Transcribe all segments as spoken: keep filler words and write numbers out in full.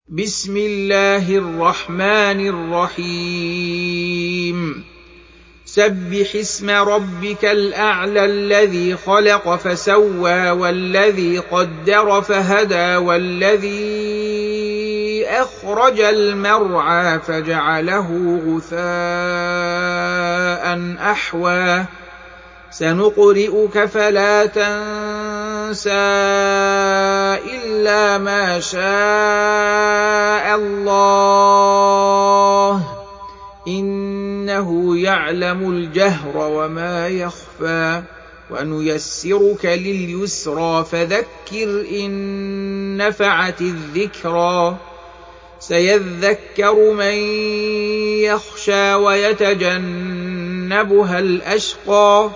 بسم الله الرحمن الرحيم سبح اسم ربك الأعلى الذي خلق فسوى والذي قدر فهدى والذي أخرج المرعى فجعله غثاء أحوى سنقرئك فلا تنسى إلا ما شاء الله إنه يعلم الجهر وما يخفى ونيسرك لليسرى فذكر إن نفعت الذكرى سيذكر من يخشى ويتجنبها الأشقى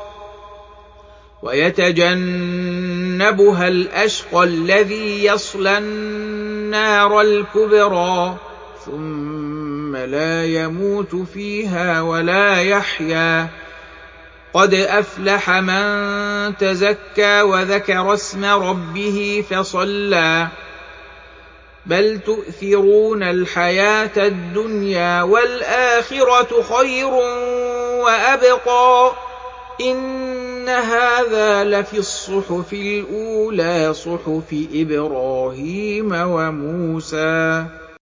ويتجنبها الأشقى الذي يصلى النار الكبرى ثم لا يموت فيها ولا يحيا قد أفلح من تزكى وذكر اسم ربه فصلى بل تؤثرون الحياة الدنيا والآخرة خير وأبقى إن هذا لفي الصحف الأولى صحف إبراهيم وموسى